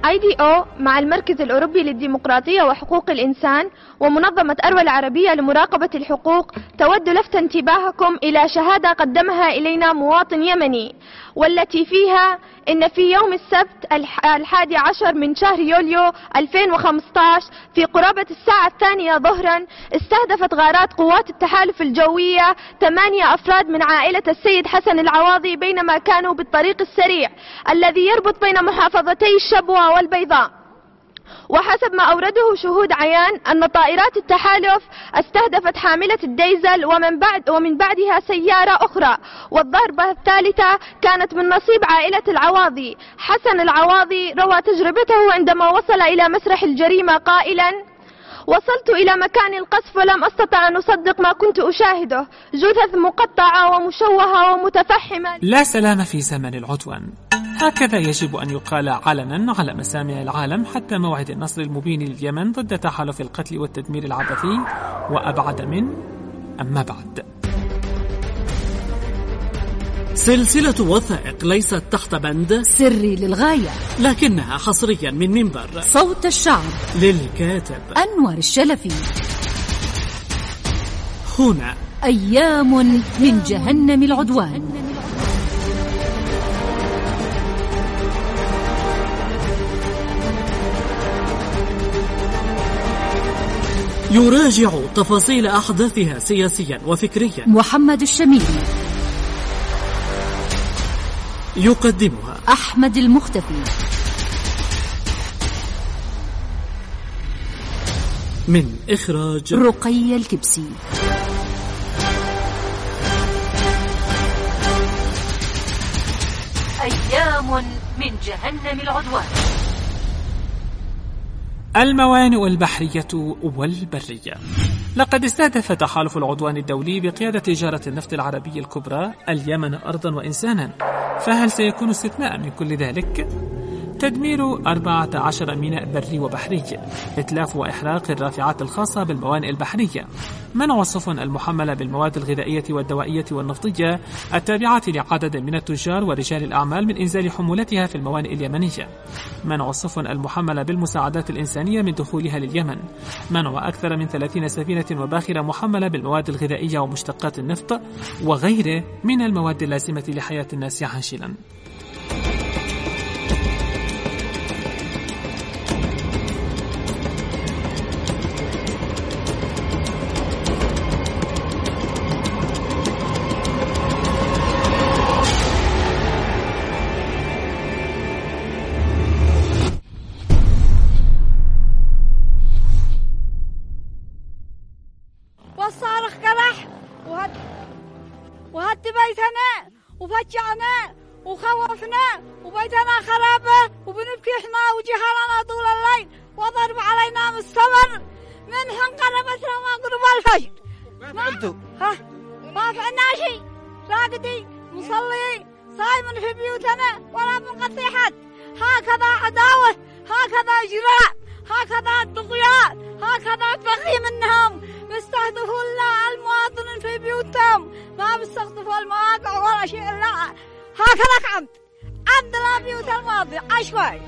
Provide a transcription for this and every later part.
IDO مع المركز الأوروبي للديمقراطية وحقوق الإنسان ومنظمة أروى العربية لمراقبة الحقوق تود لفت انتباهكم إلى شهادة قدمها إلينا مواطن يمني، والتي فيها إن في يوم السبت 11 من شهر يوليو 2015 في قرابة الساعة 2 ظهرا استهدفت غارات قوات التحالف الجوية 8 أفراد من عائلة السيد حسن العواضي بينما كانوا بالطريق السريع الذي يربط بين محافظتي الشبوة والبيضاء. وحسب ما أورده شهود عيان أن طائرات التحالف استهدفت حاملة الديزل ومن بعدها سيارة أخرى، والضربة الثالثة كانت من نصيب عائلة العواضي. حسن العواضي روى تجربته عندما وصل إلى مسرح الجريمة قائلا: وصلت إلى مكان القذف ولم أستطع أن أصدق ما كنت أشاهده، جثث مقطعة ومشوهة ومتفحمة. لا سلام في زمن العدوان، هكذا يجب أن يقال علنا على مسامع العالم حتى موعد النصر المبين لليمن ضد تحالف القتل والتدمير العبثي، وأبعد من أما بعد. سلسلة وثائق ليست تحت بند سري للغاية، لكنها حصريا من منبر صوت الشعب للكاتب أنور الشلفي. هنا أيام من جهنم العدوان. يراجع تفاصيل أحداثها سياسيا وفكريا محمد الشميري، يقدمها أحمد المختفي، من إخراج رقية الكبسي. أيام من جهنم العدوان. الموانئ البحرية والبرية. لقد استهدف تحالف العدوان الدولي بقيادة تجارة النفط العربي الكبرى اليمن أرضا وإنسانا، فهل سيكون استثناء من كل ذلك؟ تدمير 14 ميناء بري وبحري، إتلاف وإحراق الرافعات الخاصة بالموانئ البحرية، منع السفن المحملة بالمواد الغذائية والدوائية والنفطية التابعة لعدد من التجار ورجال الأعمال من إنزال حمولتها في الموانئ اليمنية، منع السفن المحملة بالمساعدات الإنسانية من دخولها لليمن، منع أكثر من 30 سفينة وباخرة محملة بالمواد الغذائية ومشتقات النفط وغيره من المواد اللازمة لحياة الناس عاجلا. والصارخ قرح وهد بيتنا وفجعنا وخوفنا وبيتنا خرابة وبنبكي احنا وجهالنا طول الليل وضرب علينا من الصبر من انقلبتنا ما قرب الفجر. ما فعلتوا؟ ما فعلنا شيء، راقدي مصلي صايم في بيوتنا ولا بنقضي حد. هكذا عداوة، هكذا إجراء، هكذا طغيان، هكذا بغي منهم. بيستهدفوا المواطنين في بيوتهم، ما بيستهدفوا المواقع ولا شيء. لا هكذا عمد لا بيوت الماضي عشوائي.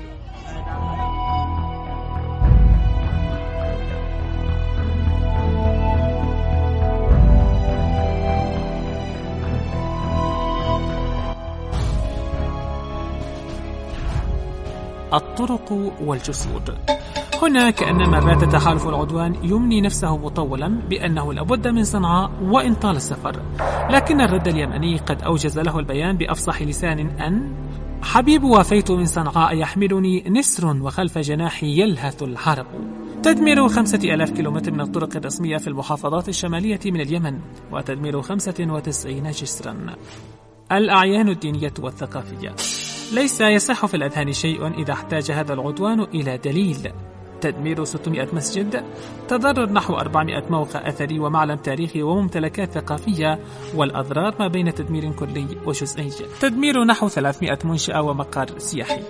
الطرق والجسور. هنا كأنما بات تحالف العدوان يمني نفسه مطولا بأنه لابد من صنعاء وإن طال السفر، لكن الرد اليمني قد أوجز له البيان بأفصح لسان أن حبيب وافيت من صنعاء يحملني نسر وخلف جناحي يلهث العرب. تدمير 5000 كيلومتر من الطرق الرسمية في المحافظات الشمالية من اليمن، وتدمير 95 جسرا. الأعيان الدينية والثقافية. ليس يصح في الأذهان شيء إذا احتاج هذا العدوان إلى دليل. تدمير 600 مسجد، تضرر نحو 400 موقع أثري ومعلم تاريخي وممتلكات ثقافية، والأضرار ما بين تدمير كلي وجزئي. تدمير نحو 300 منشأة ومقر سياحي.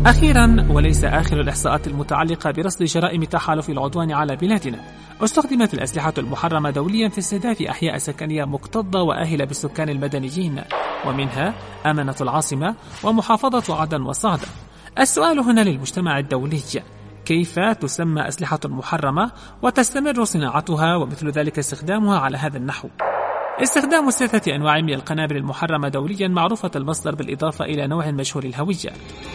أخيرا وليس آخر الإحصاءات المتعلقة برصد جرائم تحالف العدوان على بلادنا، استخدمت الأسلحة المحرمة دوليا في استهداف أحياء سكنية مكتظة وآهلة بالسكان المدنيين، ومنها أمنة العاصمة ومحافظة عدن وصعدة. السؤال هنا للمجتمع الدولي: كيف تسمى أسلحة محرمة وتستمر صناعتها ومثل ذلك استخدامها على هذا النحو؟ استخدام 6 أنواع من القنابل المحرمة دوليا معروفة المصدر بالإضافة إلى نوع مجهول الهوية.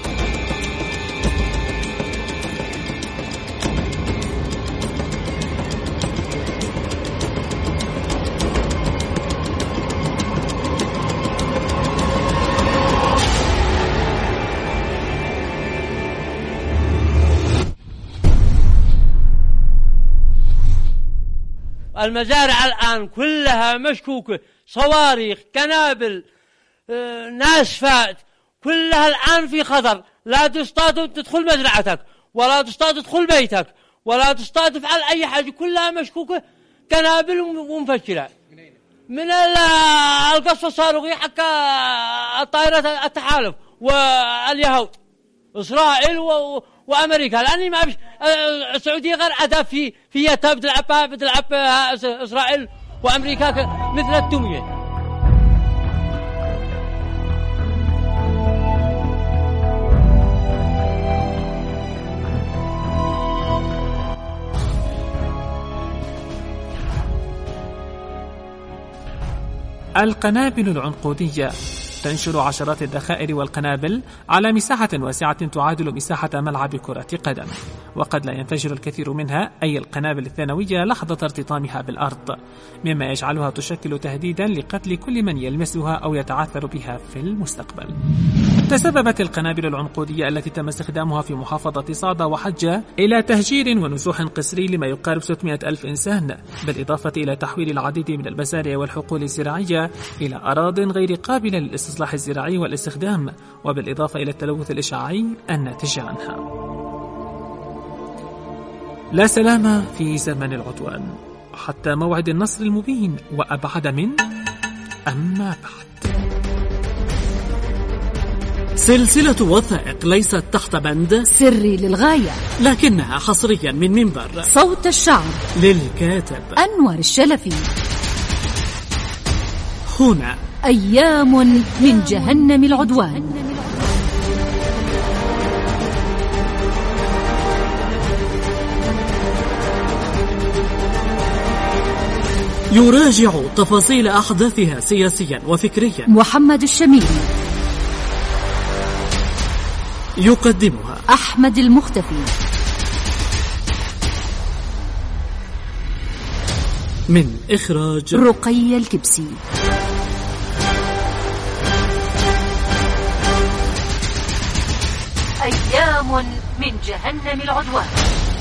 المزارع الآن كلها مشكوكة، صواريخ، قنابل، ناسفات، كلها الآن في خطر. لا تصطاد تدخل مزرعتك، ولا تصطاد تدخل بيتك، ولا تصطاد تفعل أي حاجة، كلها مشكوكة قنابل ومفجرة من القصف الصاروخي حق الطائرات التحالف واليهود إسرائيل وأمريكا. لأني ما فيش السعودية غير أداة في يتها بتلعب إسرائيل وأمريكا مثل الدمية. القنابل العنقودية تنشر عشرات الذخائر والقنابل على مساحة واسعة تعادل مساحة ملعب كرة قدم، وقد لا ينفجر الكثير منها أي القنابل الثانوية لحظة ارتطامها بالأرض، مما يجعلها تشكل تهديدا لقتل كل من يلمسها أو يتعثر بها في المستقبل. تسببت القنابل العنقودية التي تم استخدامها في محافظة صعدة وحجة إلى تهجير ونزوح قسري لما يقارب 600,000 إنسان، بالإضافة إلى تحويل العديد من المزارع والحقول الزراعية إلى أراضٍ غير قابلة للاستصلاح الزراعي والاستخدام، وبالإضافة إلى التلوث الإشعاعي الناتج عنها. لا سلام في زمن العدوان حتى موعد النصر المبين، وأبعد من أما بعد. سلسلة وثائق ليست تحت بند سري للغاية، لكنها حصريا من منبر صوت الشعب للكاتب أنور الشلفي. هنا أيام من جهنم العدوان. يراجع تفاصيل أحداثها سياسيا وفكريا محمد الشميلي، يقدمها أحمد المختفي. من إخراج رقية الكبسي. أيام من جهنم العدوان.